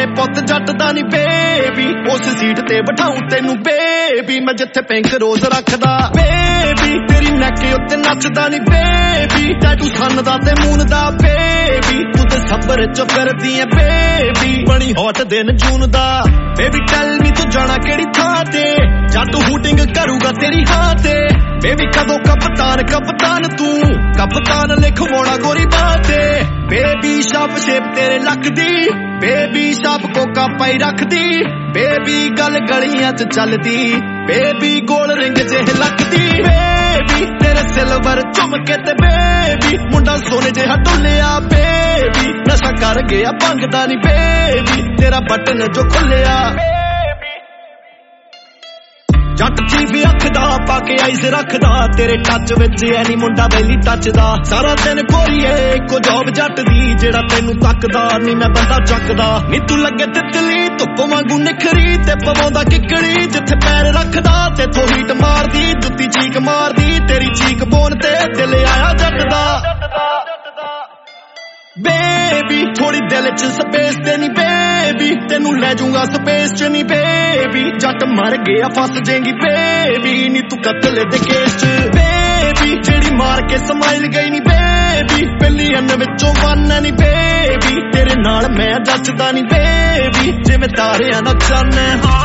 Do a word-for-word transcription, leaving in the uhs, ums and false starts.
ਪੁੱਤ ਜੱਟ ਦਾ ਨੀ ਬੇਬੀ ਉਸ ਸੀਟ ਤੇ ਬਿਠਾਉਂ ਤੈਨੂੰ ਬੇਬੀ ਮੈਂ ਜਿੱਥੇ ਪਿੰਕ ਰੋਜ਼ ਰੱਖਦਾ ਬੇਬੀ ਤੇਰੀ ਨੈਕ ਉੱਤੇ ਨੱਚਦਾ ਨੀ ਬੇਬੀ ਟੈਟੂ ਸੰਨ ਦਾ ਤੇ ਮੂਨ ਦਾ ਬੇਬੀ ਤੂੰ ਤੇ ਸਬਰ ਚ ਫਿਰਦੀ ਐ ਬੇਬੀ ਬਣੀ ਹੌਟ ਦਿਨ ਜੂਨ ਦਾ ਬੇਬੀ ਟੈਲ ਮੀ ਤੂੰ ਜਾਣਾ ਕਿਹੜੀ ਥਾਂ ਤੇ ਜੱਟ ਹੂਟਿੰਗ ਕਰੂਗਾ ਤੇਰੀ ਹਾਂ ਤੇ ਬੇਬੀ ਕਦੋਂ ਕਪਤਾਨ ਕਪਤਾਨ ਤੂੰ ਕਪਤਾਨ ਲਿਖਵਾਉਣਾ ਗੋਰੀ ਬਾਹ ਤੇ ਬੇਬੀ ਸ਼ਾਪ ਸ਼ੇਪ ਤੇਰੇ ਲੱਕ ਦੀ ਬੇਬੀ ਸ਼ਾਪ ਕੋਕਾ ਪਾਈ ਰੱਖਦੀ ਬੇਬੀ ਗੱਲ ਗਲੀਆਂ ਚ ਚੱਲਦੀ ਬੇਬੀ ਗੋਲ ਰਿੰਗ ਜਿਹੇ ਲੱਗਦੀ ਬੇਬੀ ਤੇਰੇ ਸਿਲਵਰ ਝੁਮਕੇ ਤੇ ਬੇਬੀ ਮੁੰਡਾ ਸੋਨੇ ਜਿਹਾ ਢੋਲਿਆ ਬੇਬੀ ਨਸ਼ਾ ਕਰ ਗਿਆ ਭੰਗ ਦਾ ਨੀ ਬੇਬੀ ਤੇਰਾ ਬਟਨ ਜੋ ਖੁੱਲਿਆ ਜੱਟ ਜੀ ਵੀ ਅੱਖ ਦਾ ਪਾ ਕੇ ਆਈਸ ਰੱਖਦਾ ਤੇਰੇ ਟੱਚ ਵਿੱਚ ਐ ਨੀ ਮੁੰਡਾ ਬੈਲੀ ਟੱਚ ਦਾ ਸਾਰਾ ਦਿਨ ਗੋਰੀਏ ਇੱਕੋ ਜੋਬ ਜੱਟ ਦੀ ਜਿਹੜਾ ਤੈਨੂੰ ਤੱਕਦਾ ਨੀ ਮੈਂ ਬੰਦਾ ਚੱਕਦਾ ਨੀ ਤੂੰ ਲੱਗੇ ਤਿਤਲੀ ਧੁੱਪ ਵਾਂਗੂ ਨਿਖਰੀ ਤੇ ਪਵਾਉਂਦਾ ਕਿੱਕੜੀ ਜਿੱਥੇ ਪੈਰ ਰੱਖਦਾ ਤੇ ਥੋ ਹੀਟ ਮਾਰਦੀ ਜੁੱਤੀ ਚੀਕ ਮਾਰਦੀ ਤੇਰੀ ਚੀਕ ਬੋਨ ਤੇ ਦਿਲ ਆਇਆ ਜੱਟ ਦਾ ਬੇਬੀ ਥੋੜੀ ਦਿਲ ਚ ਸਪੇਸ ਤੇ ਨੀ ਬੇਬੀ ਤੈਨੂੰ ਲੈ ਜਾਊਂਗਾ ਸਪੇਸ ਚ ਨੀ ਬੇਬੀ ਜੱਟ ਮਰ ਗਿਆ ਫਸ ਜਾਏਗੀ ਬੇਬੀ ਨੀ ਤੂੰ ਕਤਲ ਦੇ ਕੇਸ ਚ ਬੇਬੀ ਜਿਹੜੀ ਮਾਰ ਕੇ ਸਮਾਈਲ ਗਈ ਨੀ ਬੇਬੀ ਬਿਲੀਅਨ ਵਿੱਚੋਂ ਵਨ ਨੀ ਬੇਬੀ ਤੇਰੇ ਨਾਲ ਮੈਂ ਜੱਚਦਾ ਨੀ ਬੇਬੀ ਜਿਵੇਂ ਤਾਰਿਆਂ ਦਾ ਚੰਨ।